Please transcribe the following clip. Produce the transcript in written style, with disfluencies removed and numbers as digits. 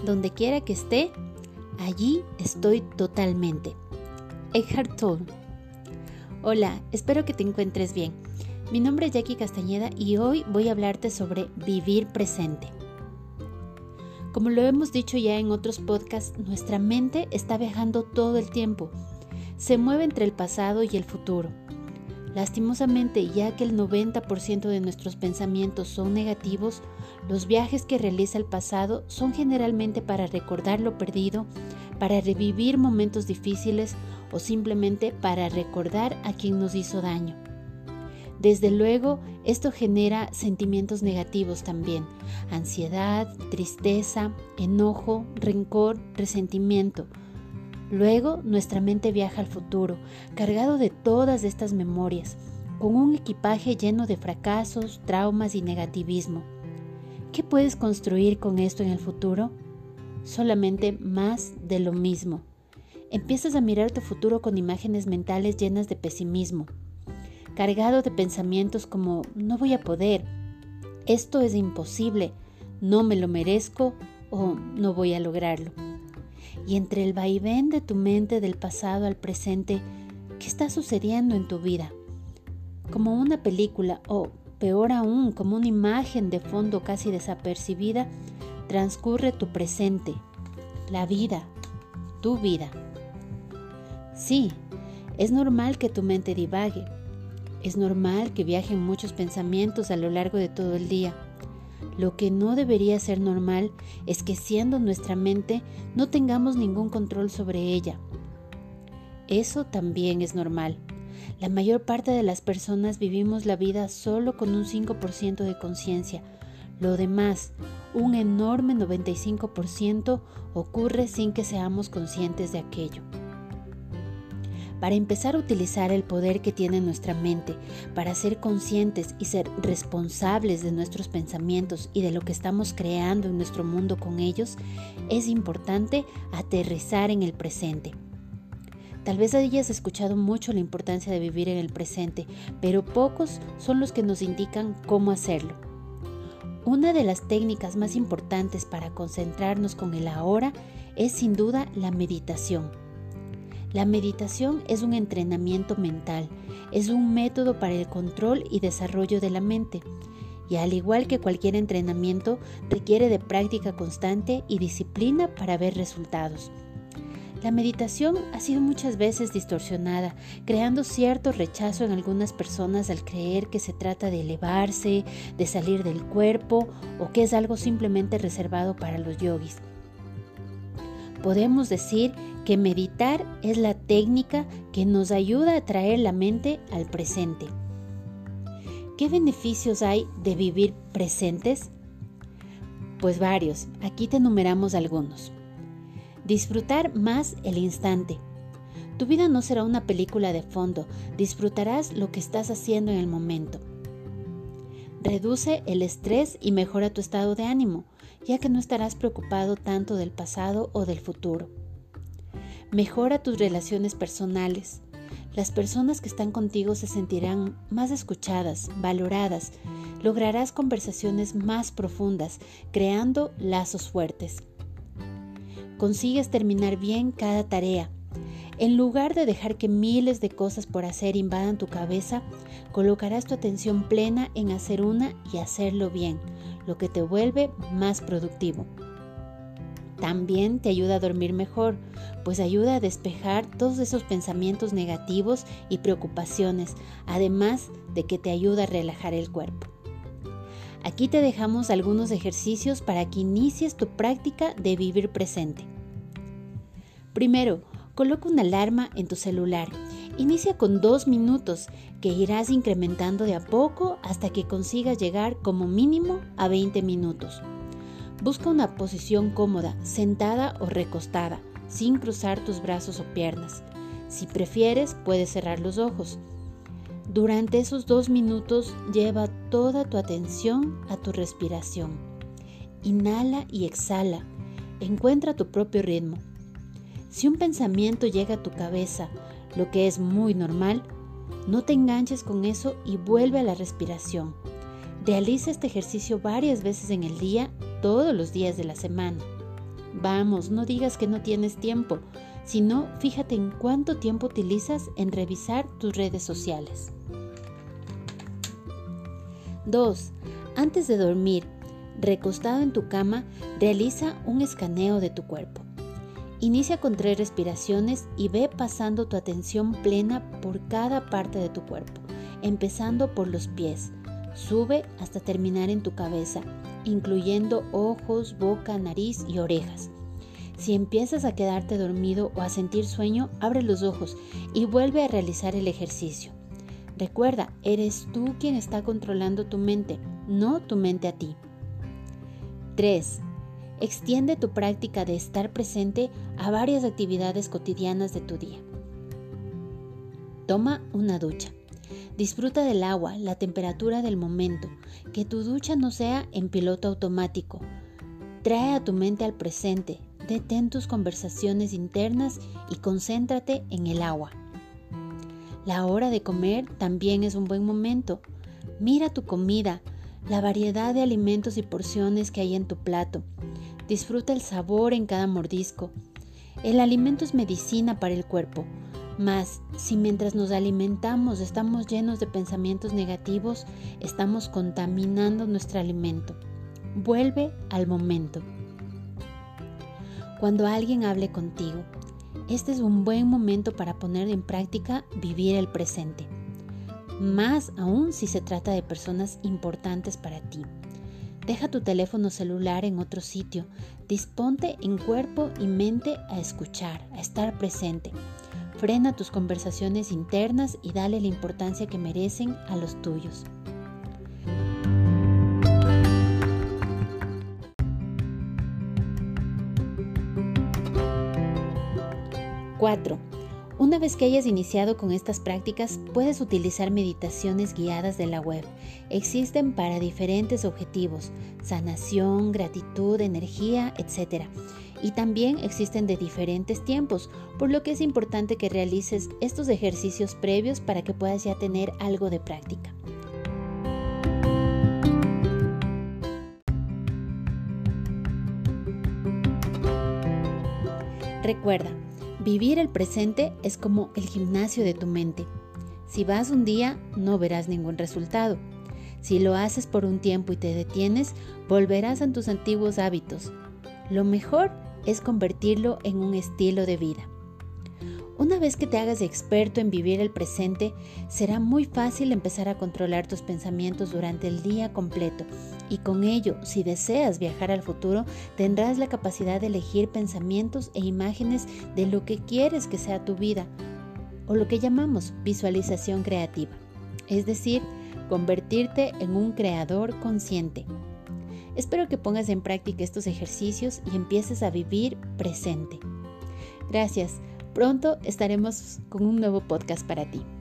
Donde quiera que esté, allí estoy totalmente. Eckhart Tolle. Hola, espero que te encuentres bien. Mi nombre es Jackie Castañeda y hoy voy a hablarte sobre vivir presente. Como lo hemos dicho ya en otros podcasts, nuestra mente está viajando todo el tiempo. Se mueve entre el pasado y el futuro. Lastimosamente, ya que el 90% de nuestros pensamientos son negativos, los viajes que realiza el pasado son generalmente para recordar lo perdido, para revivir momentos difíciles o simplemente para recordar a quien nos hizo daño. Desde luego, esto genera sentimientos negativos también: ansiedad, tristeza, enojo, rencor, resentimiento. Luego, nuestra mente viaja al futuro, cargado de todas estas memorias, con un equipaje lleno de fracasos, traumas y negativismo. ¿Qué puedes construir con esto en el futuro? Solamente más de lo mismo. Empiezas a mirar tu futuro con imágenes mentales llenas de pesimismo, cargado de pensamientos como no voy a poder, esto es imposible, no me lo merezco o no voy a lograrlo. Y entre el vaivén de tu mente del pasado al presente, ¿qué está sucediendo en tu vida? Como una película o, peor aún, como una imagen de fondo casi desapercibida, transcurre tu presente, la vida, tu vida. Sí, es normal que tu mente divague. Es normal que viajen muchos pensamientos a lo largo de todo el día. Lo que no debería ser normal es que, siendo nuestra mente, no tengamos ningún control sobre ella. Eso también es normal. La mayor parte de las personas vivimos la vida solo con un 5% de conciencia. Lo demás, un enorme 95%, ocurre sin que seamos conscientes de aquello. Para empezar a utilizar el poder que tiene nuestra mente, para ser conscientes y ser responsables de nuestros pensamientos y de lo que estamos creando en nuestro mundo con ellos, es importante aterrizar en el presente. Tal vez hayas escuchado mucho la importancia de vivir en el presente, pero pocos son los que nos indican cómo hacerlo. Una de las técnicas más importantes para concentrarnos con el ahora es sin duda la meditación. La meditación es un entrenamiento mental, es un método para el control y desarrollo de la mente, y al igual que cualquier entrenamiento, requiere de práctica constante y disciplina para ver resultados. La meditación ha sido muchas veces distorsionada, creando cierto rechazo en algunas personas al creer que se trata de elevarse, de salir del cuerpo o que es algo simplemente reservado para los yogis. Podemos decir que meditar es la técnica que nos ayuda a traer la mente al presente. ¿Qué beneficios hay de vivir presentes? Pues varios, aquí te enumeramos algunos. Disfrutar más el instante. Tu vida no será una película de fondo, disfrutarás lo que estás haciendo en el momento. Reduce el estrés y mejora tu estado de ánimo, ya que no estarás preocupado tanto del pasado o del futuro. Mejora tus relaciones personales. Las personas que están contigo se sentirán más escuchadas, valoradas. Lograrás conversaciones más profundas, creando lazos fuertes. Consigues terminar bien cada tarea. En lugar de dejar que miles de cosas por hacer invadan tu cabeza, colocarás tu atención plena en hacer una y hacerlo bien, lo que te vuelve más productivo. También te ayuda a dormir mejor, pues ayuda a despejar todos esos pensamientos negativos y preocupaciones, además de que te ayuda a relajar el cuerpo. Aquí te dejamos algunos ejercicios para que inicies tu práctica de vivir presente. Primero, coloca una alarma en tu celular. Inicia con 2 minutos, que irás incrementando de a poco hasta que consigas llegar como mínimo a 20 minutos. Busca una posición cómoda, sentada o recostada, sin cruzar tus brazos o piernas. Si prefieres, puedes cerrar los ojos. Durante esos 2 minutos, lleva toda tu atención a tu respiración. Inhala y exhala. Encuentra tu propio ritmo. Si un pensamiento llega a tu cabeza, lo que es muy normal, no te enganches con eso y vuelve a la respiración. Realiza este ejercicio varias veces en el día, todos los días de la semana. Vamos, no digas que no tienes tiempo, sino fíjate en cuánto tiempo utilizas en revisar tus redes sociales. 2. Antes de dormir, recostado en tu cama, realiza un escaneo de tu cuerpo. Inicia con 3 respiraciones y ve pasando tu atención plena por cada parte de tu cuerpo, empezando por los pies. Sube hasta terminar en tu cabeza, incluyendo ojos, boca, nariz y orejas. Si empiezas a quedarte dormido o a sentir sueño, abre los ojos y vuelve a realizar el ejercicio. Recuerda, eres tú quien está controlando tu mente, no tu mente a ti. 3. Extiende tu práctica de estar presente a varias actividades cotidianas de tu día. Toma una ducha. Disfruta del agua, la temperatura del momento. Que tu ducha no sea en piloto automático. Trae a tu mente al presente. Detén tus conversaciones internas y concéntrate en el agua. La hora de comer también es un buen momento. Mira tu comida, la variedad de alimentos y porciones que hay en tu plato. Disfruta el sabor en cada mordisco. El alimento es medicina para el cuerpo, mas si mientras nos alimentamos estamos llenos de pensamientos negativos, estamos contaminando nuestro alimento. Vuelve al momento. Cuando alguien hable contigo, este es un buen momento para poner en práctica vivir el presente. Más aún si se trata de personas importantes para ti. Deja tu teléfono celular en otro sitio. Disponte en cuerpo y mente a escuchar, a estar presente. Frena tus conversaciones internas y dale la importancia que merecen a los tuyos. 4. Una vez que hayas iniciado con estas prácticas, puedes utilizar meditaciones guiadas de la web. Existen para diferentes objetivos: sanación, gratitud, energía, etc. Y también existen de diferentes tiempos, por lo que es importante que realices estos ejercicios previos para que puedas ya tener algo de práctica. Recuerda, vivir el presente es como el gimnasio de tu mente. Si vas un día, no verás ningún resultado. Si lo haces por un tiempo y te detienes, volverás a tus antiguos hábitos. Lo mejor es convertirlo en un estilo de vida. Una vez que te hagas experto en vivir el presente, será muy fácil empezar a controlar tus pensamientos durante el día completo. Y con ello, si deseas viajar al futuro, tendrás la capacidad de elegir pensamientos e imágenes de lo que quieres que sea tu vida, o lo que llamamos visualización creativa. Es decir, convertirte en un creador consciente. Espero que pongas en práctica estos ejercicios y empieces a vivir presente. Gracias. Pronto estaremos con un nuevo podcast para ti.